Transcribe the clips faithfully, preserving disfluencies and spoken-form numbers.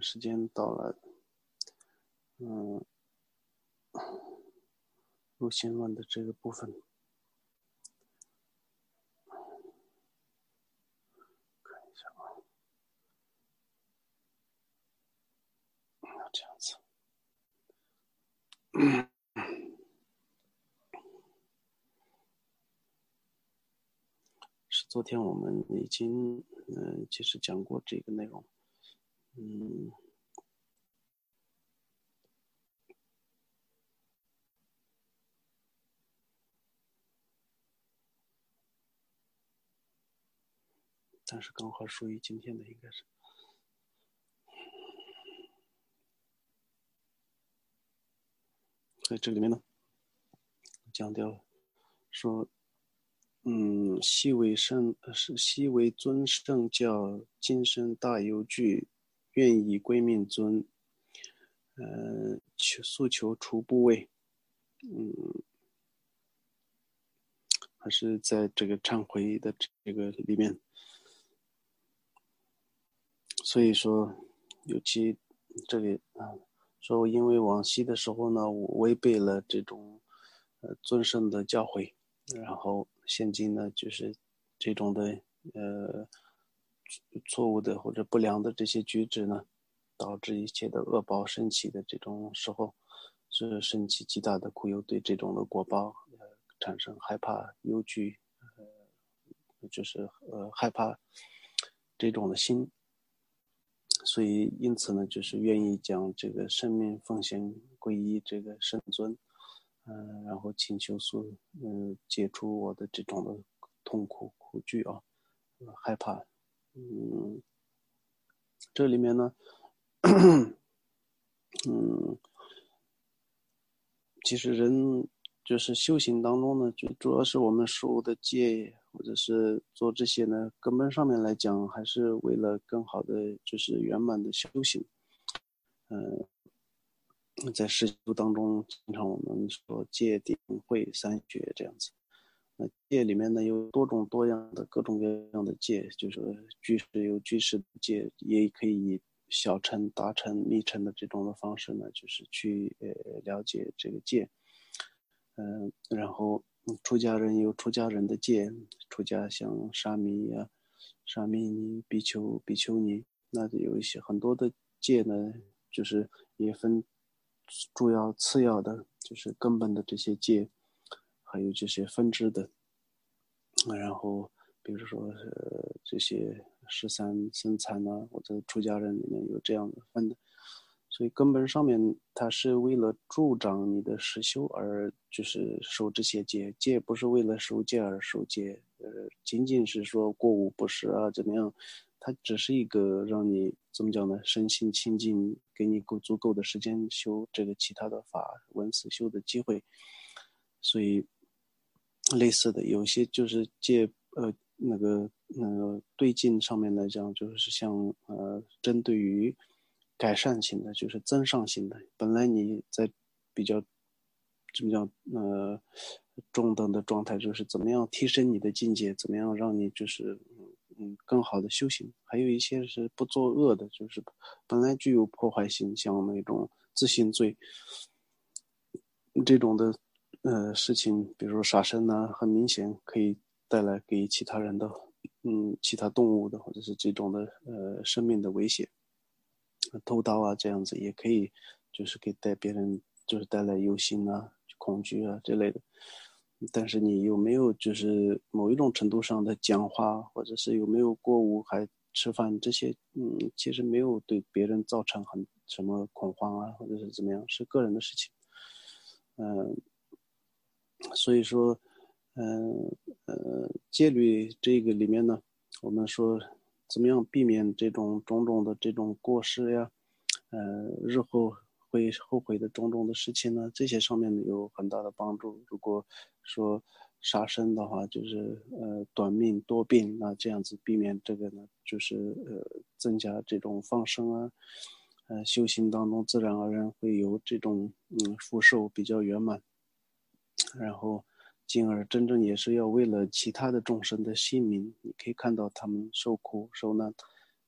时间到了，嗯，入心论的这个部分，看一下啊，这样子。是昨天我们已经嗯、呃，其实讲过这个内容，嗯。但是刚好属于今天的应该是，所以这里面呢讲掉说，嗯，昔为圣是昔为尊圣教，今生大有惧，愿以归命尊，呃，求诉求除部位，嗯，还是在这个忏悔的这个里面。所以说，尤其这里啊，说因为往昔的时候呢，我违背了这种呃尊圣的教诲，然后现今呢，就是这种的呃错误的或者不良的这些举止呢，导致一切的恶报升起的这种时候，是升起极大的苦忧，对这种的果报呃产生害怕、忧惧，呃，就是呃害怕这种的心。所以因此呢，就是愿意将这个生命奉献归依这个圣尊，嗯、呃，然后请求诉，嗯、呃，解除我的这种的痛苦苦惧啊，呃、害怕，嗯，这里面呢，嗯，其实人就是修行当中呢，就主要是我们受的戒，或者是做这些呢，根本上面来讲，还是为了更好的就是圆满的修行，嗯、呃，在世俗当中，经常我们说戒定慧三学这样子。那戒里面呢有多种多样的各种各样的戒，就是居士有居士的戒，也可以以小乘、大乘、密乘的这种的方式呢，就是去呃了解这个戒。嗯、呃，然后出家人有出家人的戒，出家像沙弥呀、啊、沙弥尼、比丘、比丘尼，那有一些很多的戒呢，就是也分主要、次要的，就是根本的这些戒，还有这些分支的。然后比如说呃这些十三僧残啊，或者出家人里面有这样的分的。所以根本上面，它是为了助长你的实修而就是受这些戒，戒不是为了受戒而受戒，呃，仅仅是说过午不食啊怎么样，它只是一个让你怎么讲呢，身心清净，给你够足够的时间修这个其他的法文思修的机会。所以类似的有些就是戒呃那个呃对境上面来讲，就是像呃针对于改善型的，就是增上型的。本来你在比较怎么讲呃中等的状态，就是怎么样提升你的境界，怎么样让你就是嗯更好的修行。还有一些是不作恶的，就是本来具有破坏性，像那种自信罪这种的呃事情，比如说杀生呢，很明显可以带来给其他人的嗯其他动物的或者是这种的呃生命的威胁。偷刀啊这样子也可以，就是给带别人就是带来忧心啊、恐惧啊之类的。但是你有没有就是某一种程度上的讲话，或者是有没有过午还吃饭这些，嗯，其实没有对别人造成很什么恐慌啊，或者是怎么样，是个人的事情。嗯、呃，所以说，嗯 呃, 呃，戒律这个里面呢，我们说怎么样避免这种种种的这种过失呀，呃，日后会后悔的种种的事情呢，这些上面有很大的帮助。如果说杀生的话，就是呃短命多病，那这样子避免这个呢，就是呃增加这种放生啊，呃修行当中自然而然会有这种嗯福寿比较圆满，然后进而真正也是要为了其他的众生的性命，你可以看到他们受苦受难。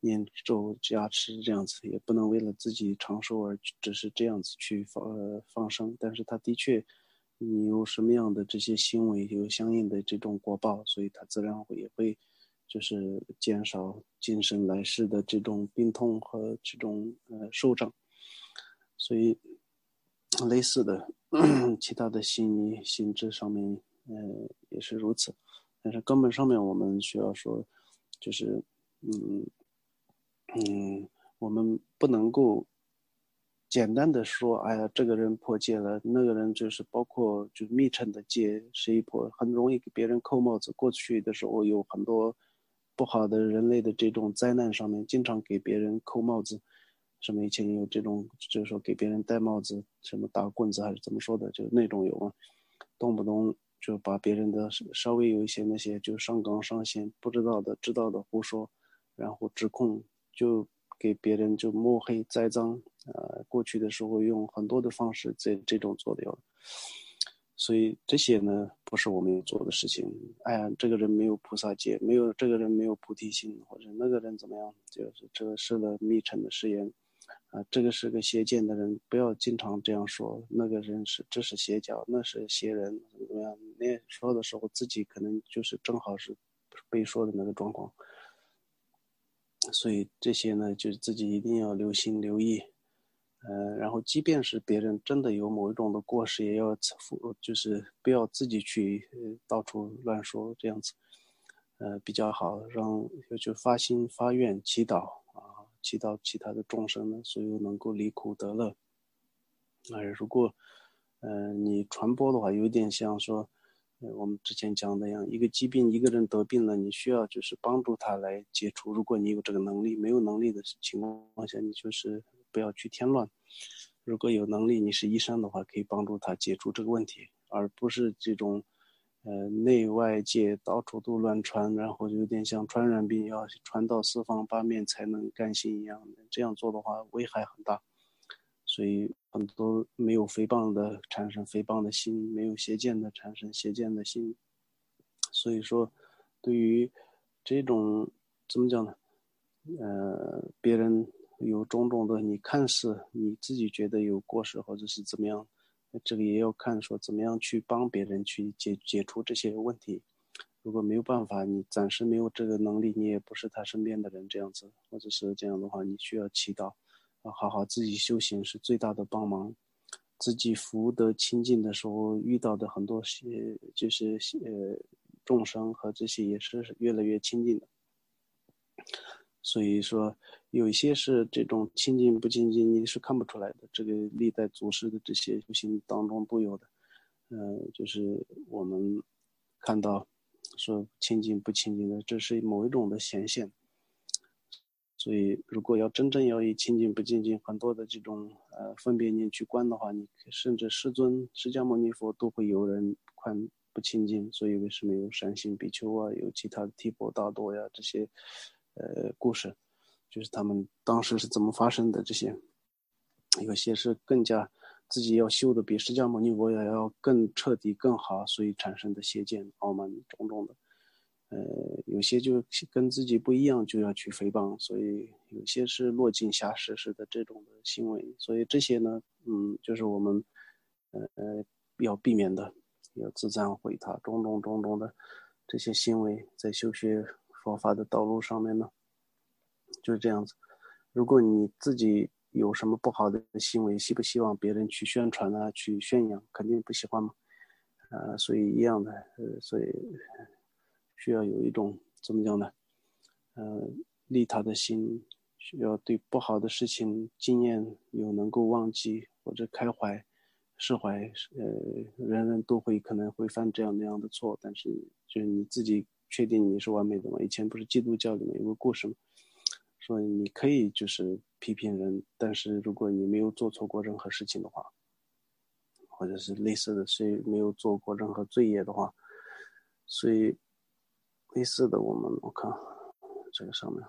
念咒加持这样子，也不能为了自己长寿而只是这样子去放呃放生。但是他的确，你有什么样的这些行为，有相应的这种果报，所以他自然会也会就是减少今生来世的这种病痛和这种呃寿长。所以类似的其他的心理心智上面呃也是如此。但是根本上面我们需要说就是嗯嗯我们不能够简单的说哎呀这个人破戒了，那个人就是包括就是密乘的戒谁破，很容易给别人扣帽子。过去的时候有很多不好的人类的这种灾难上面经常给别人扣帽子，什么以前有这种就是说给别人戴帽子，什么打棍子还是怎么说的，就那种有啊，动不动就把别人的稍微有一些那些就上纲上线不知道的知道的胡说，然后指控就给别人就抹黑栽赃。呃，过去的时候用很多的方式这这种做掉，所以这些呢不是我们要做的事情。哎呀，这个人没有菩萨戒，没有这个人没有菩提心，或者那个人怎么样，就是这个是了密乘的誓言啊、呃，这个是个邪见的人，不要经常这样说。那个人是这是邪教，那是邪人，怎么样？那说的时候自己可能就是正好是被说的那个状况。所以这些呢，就是自己一定要留心留意。呃，然后即便是别人真的有某一种的过失，也要就是不要自己去呃到处乱说，这样子，呃比较好。让就发心发愿祈祷啊，祈祷其他的众生呢，所有能够离苦得乐。呃，如果呃你传播的话，有点像说，呃我们之前讲的一样，一个疾病一个人得病了，你需要就是帮助他来解除。如果你有这个能力，没有能力的情况下，你就是不要去添乱。如果有能力，你是医生的话，可以帮助他解除这个问题，而不是这种，呃，内外界到处都乱传，然后有点像传染病要传到四方八面才能甘心一样的。这样做的话，危害很大。所以很多没有诽谤的产生诽谤的心，没有邪见的产生邪见的心。所以说，对于这种怎么讲呢？呃，别人有种种的，你看似你自己觉得有过失或者是怎么样，这个也要看说怎么样去帮别人去解解除这些问题。如果没有办法，你暂时没有这个能力，你也不是他身边的人这样子，或者是这样的话，你需要祈祷，好好自己修行是最大的帮忙。自己福德清净的时候遇到的很多些就是呃众生和这些也是越来越亲近的。所以说有一些是这种清净不清净你是看不出来的，这个历代祖师的这些修行当中都有的。呃，就是我们看到说清净不清净的，这是某一种的显现。所以如果要真正要以清净不清净很多的这种呃分别念去观的话，你甚至师尊释迦牟尼佛都会有人看不清净。所以为什么有善信比丘啊，有其他的提婆达多呀这些呃故事，就是他们当时是怎么发生的。这些有些是更加自己要修的比释迦牟尼佛也要更彻底更好，所以产生的邪见傲慢种种的。呃，有些就跟自己不一样就要去诽谤，所以有些是落井下石式的这种的行为。所以这些呢，嗯，就是我们呃要避免的，要自赞毁他种种种种的这些行为，在修学佛法的道路上面呢，就是这样子。如果你自己有什么不好的行为，希不希望别人去宣传啊，去宣扬？肯定不喜欢嘛。呃，所以一样的，呃，所以需要有一种怎么讲呢？呃，利他的心，需要对不好的事情经验有能够忘记或者开怀、释怀。呃，人人都会可能会犯这样那样的错，但是就是你自己确定你是完美的吗？以前不是基督教里面有个故事吗？说你可以就是批评人，但是如果你没有做错过任何事情的话，或者是类似的，谁没有做过任何罪业的话，所以类似的，我们我看这个上面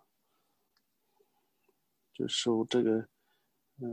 就受这个，呃，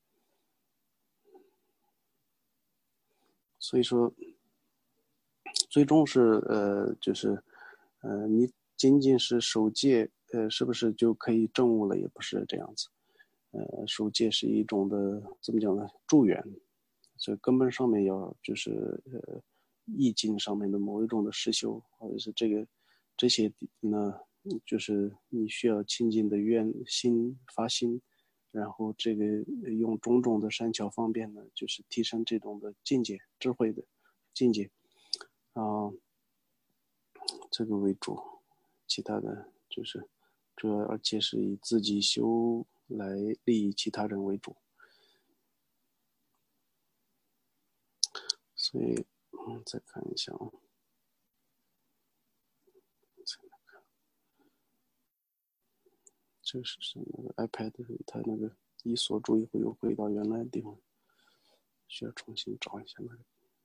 所以说最终是呃就是呃你仅仅是守戒，呃是不是就可以证悟了？也不是这样子。呃，守戒是一种的怎么讲呢？助缘，所以根本上面要就是呃意境上面的某一种的实修，或者是这个这些呢，就是你需要亲近的愿心发心，然后这个用种种的善巧方便呢，就是提升这种的境界智慧的境界啊、呃这个为主，其他的就是主要而且是以自己修来利益其他人为主。所以，嗯，再看一下啊，这是是那个 iPad 它那个一锁住以后又回到原来的地方，需要重新找一下那个。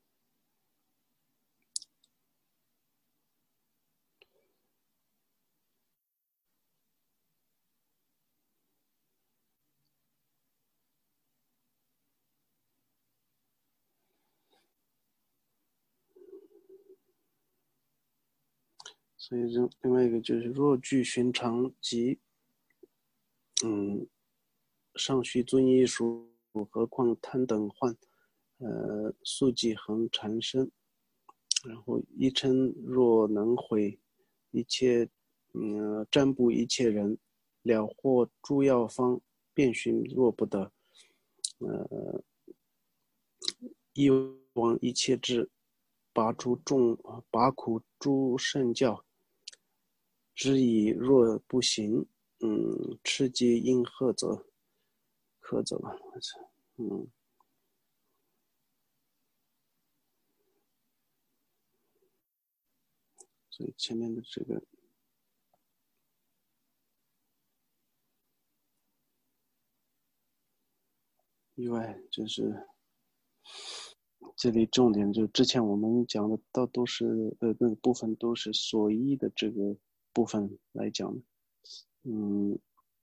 所以另另外一个就是若具寻常及嗯尚须遵医术，何况贪等患，呃宿忌恒缠身。然后一称若能回一切，嗯，占卜一切人，了获诸药方，遍寻若不得，呃，一往一切智，拔除众拔苦诸圣教，知以若不行，嗯，吃皆应喝责，苛责，嗯，所以前面的这个意外就是这里重点就之前我们讲的，倒都是呃那个部分都是所依的这个部分来讲的，嗯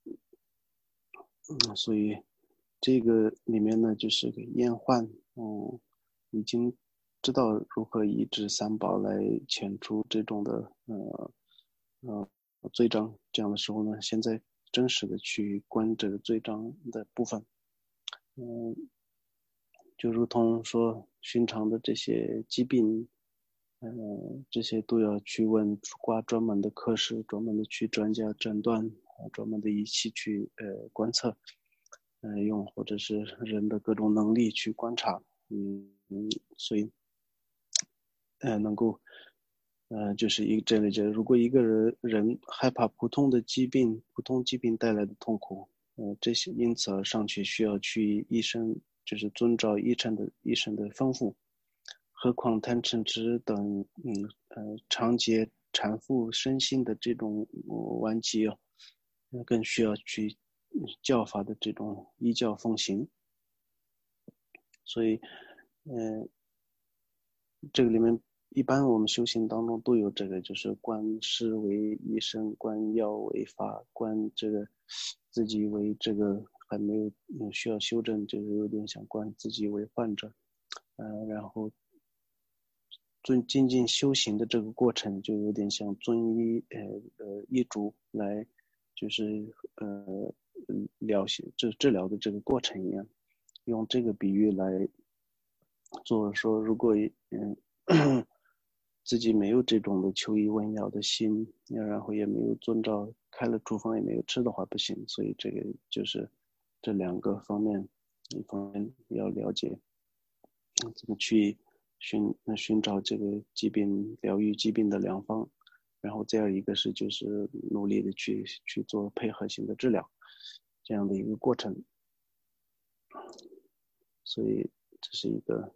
嗯，所以这个里面呢就是个验患，嗯，已经知道如何以治三宝来遣除这种的呃呃罪障，这样的时候呢，现在真实的去观这个罪障的部分，嗯，就如同说寻常的这些疾病。呃，这些都要去问挂专门的科室，专门的去专家诊断，呃专门的仪器去呃观测，呃用或者是人的各种能力去观察，嗯嗯，所以呃能够呃就是一这里就如果一个人人害怕普通的疾病，普通疾病带来的痛苦，呃这些因此而上去需要去医生就是遵照医生的医生的吩咐。何况贪嗔痴等，嗯呃，长节缠缚身心的这种顽疾哦，那更需要去教法的这种依教奉行。所以，呃，这个里面一般我们修行当中都有这个，就是观师为医生，观药为法，观这个自己为这个还没有嗯需要修正，就是有点像观自己为患者，呃，然后遵精进修行的这个过程，就有点像遵医呃呃医嘱来，就是呃疗治治疗的这个过程一样，用这个比喻来做说，如果嗯自己没有这种的求医问药的心，然后也没有遵照开了处方也没有吃的话不行，所以这个就是这两个方面，一方面要了解怎么去寻寻找这个疾病疗愈疾病的良方，然后再一个是就是努力的去去做配合性的治疗，这样的一个过程。所以这是一个，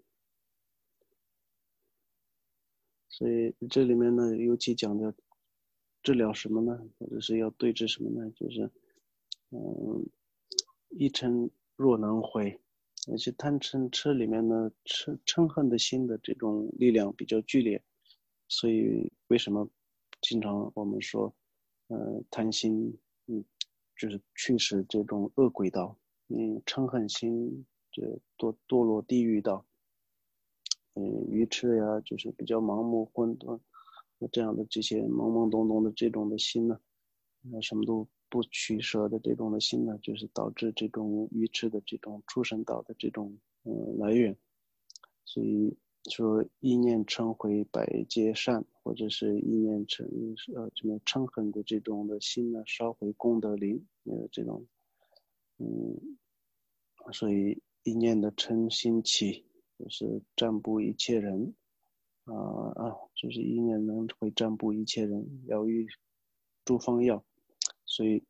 所以这里面呢，尤其讲的治疗什么呢？或者是要对治什么呢？就是，嗯，一嗔若能回，而且贪嗔痴里面呢，嗔嗔恨的心的这种力量比较剧烈，所以为什么经常我们说，呃，贪心，嗯，就是驱使这种恶轨道，嗯，嗔恨心，这堕堕落地狱道， 嗯愚痴呀，就是比较盲目混沌这样的这些懵懵懂懂的这种的心呢，呃，什么都不取舍的这种的心呢，就是导致这种愚痴的这种出生道的这种嗯、呃、来源。所以说意念嗔恚百皆善，或者是意念嗔呃这种嗔恨的这种的心呢，烧毁功德林，呃这种嗯，所以一念的嗔心起，就是占卜一切人啊啊，就是一念能会占卜一切人，疗愈诸方药，所以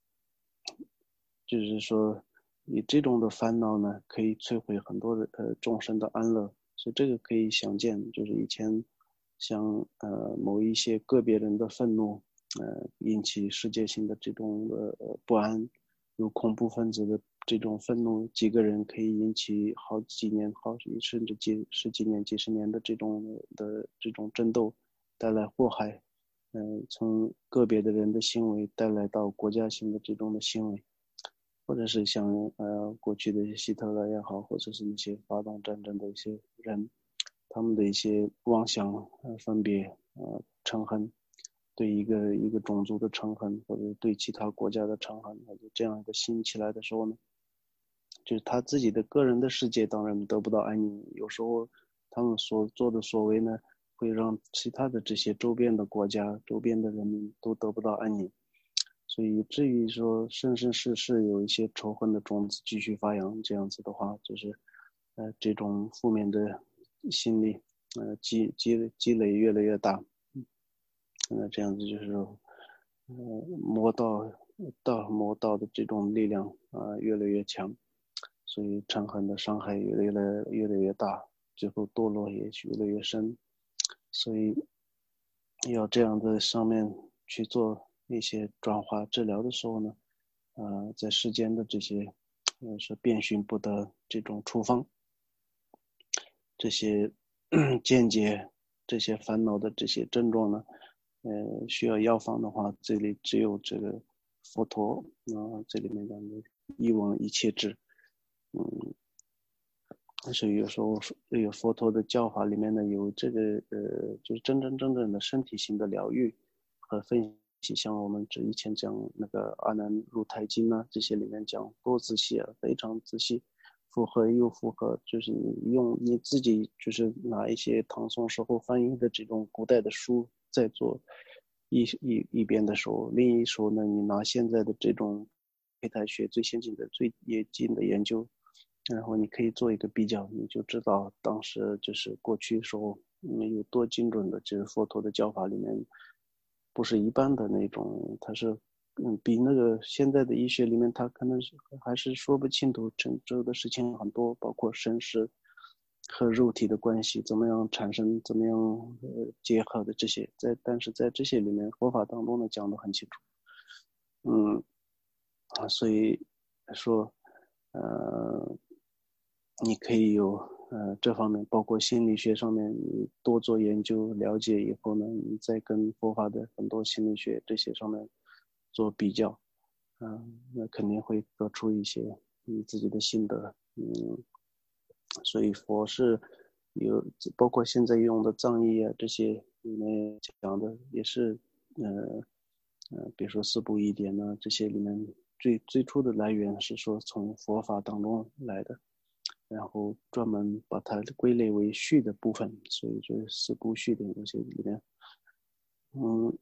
就是说，以这种的烦恼呢，可以摧毁很多的呃众生的安乐，所以这个可以想见，就是以前像呃某一些个别人的愤怒，呃引起世界性的这种的、呃、不安，有恐怖分子的这种愤怒，几个人可以引起好几年、好甚至几十几年、几十年的这种的这种争斗，带来祸害，嗯、呃，从个别的人的行为带来到国家性的这种的行为。或者是像呃过去的希特勒也好，或者是那些发动战争的一些人，他们的一些妄想、呃分别、呃嗔恨，对一个一个种族的嗔恨，或者对其他国家的嗔恨，或者这样一个心起来的时候呢，就是他自己的个人的世界当然得不到安宁，有时候他们所做的所为呢，会让其他的这些周边的国家、周边的人民都得不到安宁。所以至于说生生世世有一些仇恨的种子继续发扬，这样子的话，就是呃这种负面的心理呃积积积累越来越大，那、呃、这样子就是说呃魔道道魔道的这种力量啊、呃、越来越强，所以嗔恨的伤害越来越来越大，最后堕落也越来越深，所以要这样的上面去做一些转化治疗的时候呢，呃，在世间的这些，呃，是遍寻不得这种处方，这些见解，这些烦恼的这些症状呢，呃，需要药方的话，这里只有这个佛陀，啊、呃，这里面讲的一往一切智，嗯，但是有时候有佛陀的教法里面呢，有这个呃，就是真真正正的身体性的疗愈和分析，像我们这以前讲那个阿难入胎经呢，这些里面讲多仔细啊，非常仔细，符合又符合，就是你用你自己就是拿一些唐宋时候翻译的这种古代的书在做一一一边的时候，另一手呢，你拿现在的这种胚胎学最先进的、最接近的研究。然后你可以做一个比较，你就知道当时就是过去时候嗯有多精准的，就是佛陀的教法里面不是一般的那种，它是嗯比那个现在的医学里面，它可能是还是说不清楚，整周的事情很多，包括生死和肉体的关系怎么样产生，怎么样呃结合的这些，在但是在这些里面佛法当中呢讲得很清楚，嗯啊，所以说呃。你可以有呃这方面，包括心理学上面，你多做研究了解以后呢，你再跟佛法的很多心理学这些上面做比较，嗯、呃，那肯定会得出一些你自己的心得，嗯，所以佛是有包括现在用的藏医啊这些里面讲的也是呃呃，比如说四部一典呢，这些里面最最初的来源是说从佛法当中来的。然后专门把它归类为序的部分，所以就是四部序的东西里面，嗯，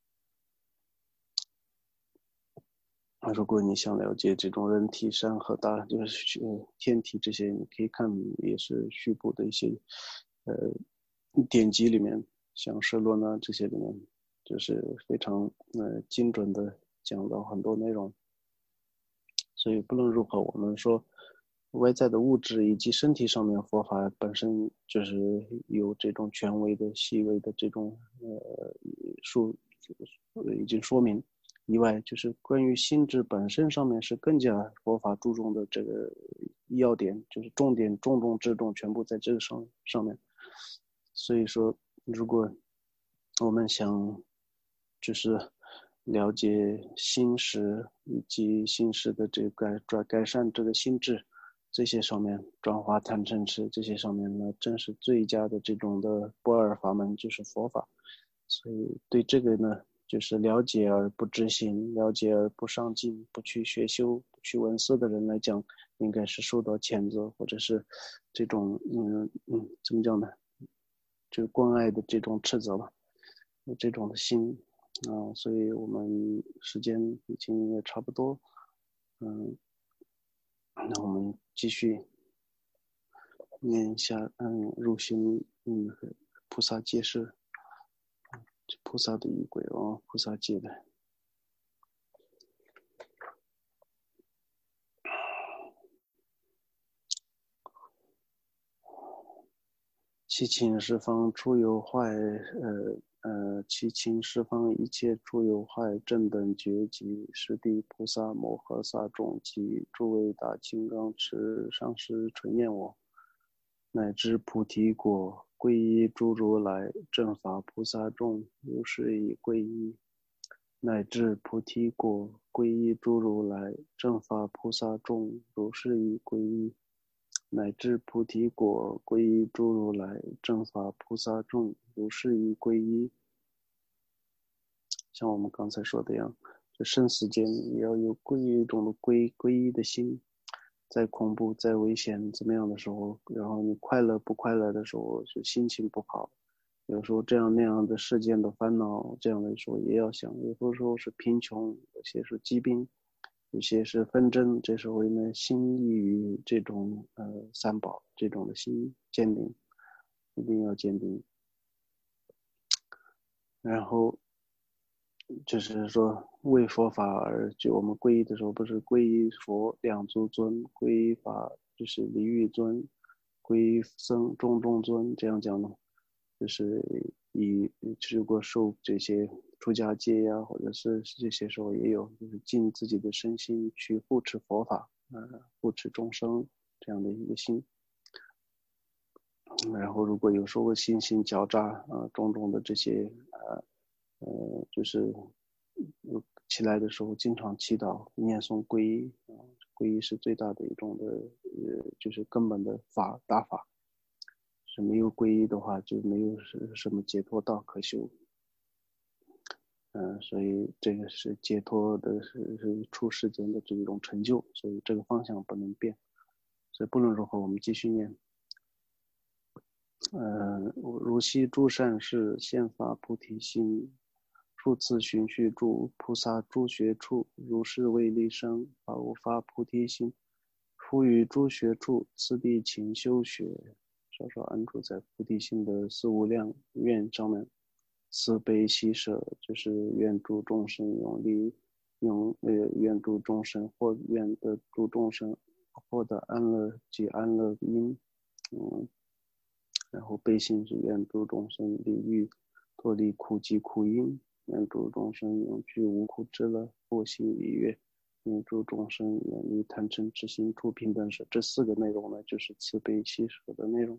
如果你想了解这种人体山河大，就是天体这些，你可以看也是序部的一些呃典籍里面，像舍罗呢这些里面，就是非常呃精准的讲到很多内容。所以不论如何，我们说外在的物质以及身体上面，佛法本身就是有这种权威的、细微的这种呃说已经说明。以外，就是关于心智本身上面是更加佛法注重的这个要点，就是重点重中之重，全部在这个上上面。所以说，如果我们想就是了解心识以及心识的这个改改善这个心智， 这些上面转化贪嗔痴这些上面呢，正是最佳的这种的不二法门，就是佛法。所以对这个呢，就是了解而不执行，了解而不上进，不去学修，不去闻思的人来讲，应该是受到谴责，或者是这种嗯嗯怎么讲呢？就关爱的这种斥责吧，有这种的心啊、所以我们时间已经也差不多，嗯，那我们继续念一下，嗯，入心，嗯，菩萨戒是菩萨的仪轨哦，菩萨戒的。其情十方诸有坏，呃呃，其情十方一切诸有坏，正等觉及十地菩萨摩诃萨众及诸位大金刚持上师纯焰我，乃至菩提果，皈依诸如来正法菩萨众，如是以皈依。乃至菩提果，皈依诸如来正法菩萨众，如是以皈依。乃至菩提果，皈依诸如来正法菩萨众，如是以皈依。像我们刚才说的样，这生死间也要有皈依中的皈皈依的心。再恐怖、再危险怎么样的时候，然后你快乐不快乐的时候，就心情不好。有时候这样那样的世间的烦恼，这样的时候也要想。有的时候是贫穷，有些是疾病，有些是纷争。这时候呢，心意于这种呃三宝，这种的心坚定，一定要坚定。然后就是说为佛法而就我们皈依的时候，不是皈依佛两足尊，皈依法就是离欲尊，皈依僧众众尊，这样讲呢，就是以如果受这些出家戒呀，或者是这些时候也有，就是尽自己的身心去护持佛法，呃，护持众生这样的一个心。然后如果有时候心性狡诈啊、呃，种种的这些呃呃，就是起来的时候经常祈祷念诵皈依啊，皈依是最大的一种的呃，就是根本的法大法。是没有皈依的话，就没有是什么解脱道可修。嗯、呃，所以这个是解脱的是是出世间的这种成就，所以这个方向不能变。所以不论如何，我们继续念。呃，如悉诸善事，现发菩提心，复次循序诸菩萨诸学处，如是为利生，发无发菩提心，复于诸学处，次第勤修学，稍稍安住在菩提心的四无量愿上面。慈悲喜舍，就是愿助众生用力，用呃愿助众生或愿得助众生获得安乐及安乐因，嗯。然后悲心是愿助众生离欲脱离苦集苦因，愿助众生永居无苦之乐，佛心愉悦，愿助众生远离贪嗔痴心处平等舍。这四个内容呢，就是慈悲喜舍的内容。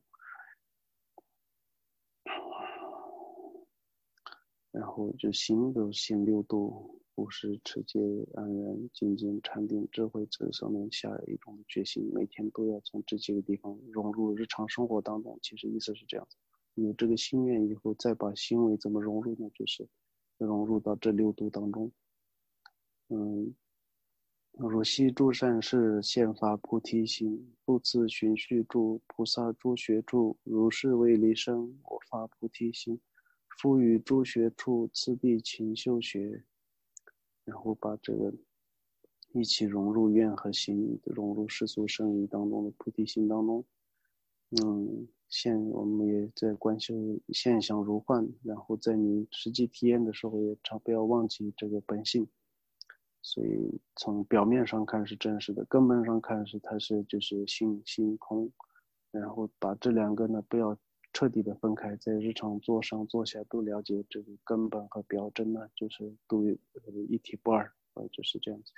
然后就行都行六度，布施持戒安然精进禅定智慧，这上面下一种决心，每天都要从这几个地方融入日常生活当中。其实意思是这样子，有这个心愿以后，再把行为怎么融入呢？就是融入到这六度当中。嗯，如悉诸善事，现发菩提心，复次循序诸菩萨诸学处，如是为利生，我发菩提心。复于诸学处，次第勤修学，然后把这个一起融入愿和行，融入世俗生意当中的菩提心当中。嗯，现我们也在观修现象如幻，然后在你实际体验的时候，也常不要忘记这个本性。所以从表面上看是真实的，根本上看是它是就是心心空，然后把这两个呢不要彻底的分开，在日常坐上坐下都了解这个根本和表征呢，就是都一体不二，呃，就是这样子。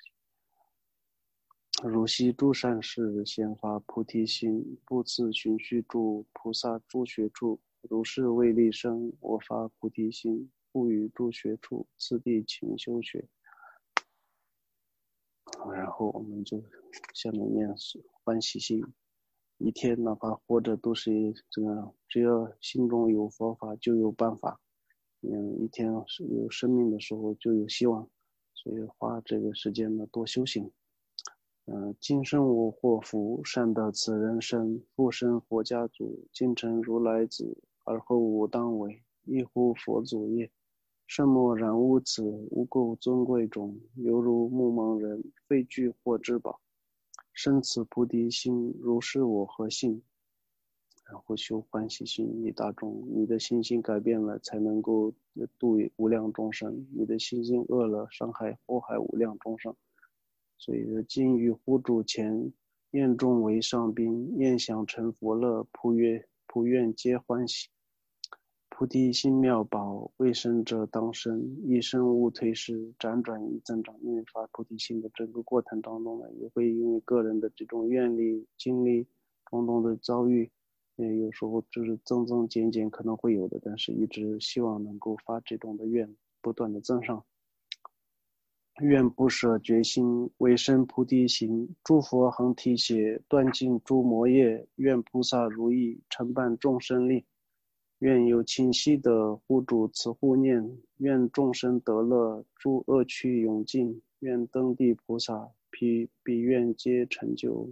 如悉诸善事，现发菩提心，不次循序诸菩萨诸学处，如是为利生，我发菩提心，复于诸学处，次第勤修学。 然后我们就下面念是欢喜心，一天哪怕活着都是这个，只要心中有佛法就有办法，嗯，一天是有生命的时候就有希望，所以花这个时间呢多修行。嗯、呃，今生我祸福，善得此人身，复生佛家族，今成如来子，而后吾当为，一乎佛祖也。圣莫然无此，无垢尊贵种，犹如牧蒙人，废具或之宝。生此菩提心，如是我何幸？然后修欢喜心，一大众，你的心性改变了，才能够度无量众生。你的心性恶了，伤害祸害无量众生。所以说，今于护主前，愿众为上宾，愿享成佛乐，普愿普愿皆欢喜。菩提心妙宝，未生者当生，一生勿退失，辗转亦增长。因为发菩提心的整个过程当中呢，也会因为个人的这种愿力、经历、种种的遭遇，呃，有时候就是增增减减可能会有的，但是一直希望能够发这种的愿，不断的增上。愿不舍决心，为生菩提心，诸佛恒提携，断尽诸魔业，愿菩萨如意，承办众生力。愿有清晰的护主慈护念，愿众生得乐，诸恶趣永尽，愿登地菩萨彼彼愿皆成就。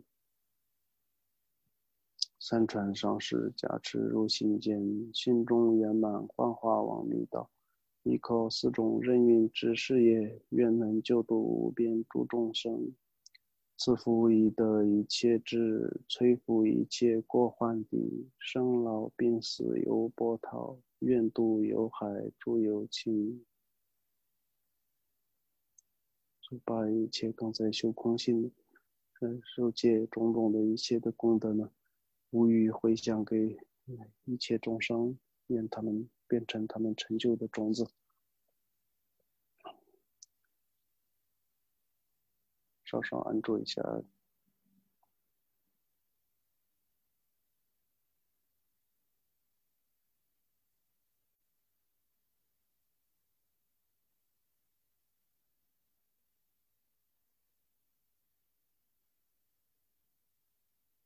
三传上师加持入心间，心中圆满幻化往密道，依靠四种任运之事业，愿能救度无边诸众生。赐福以得一切智，摧伏一切过患敌，生老病死犹波涛，愿度有海诸有情。把一切刚才修空性的受戒种种的一切的功德呢，无余回向给一切众生，愿他们变成他们成就的种子。稍稍安住一下。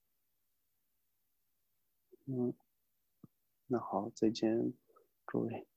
嗯，那好，再见，诸位。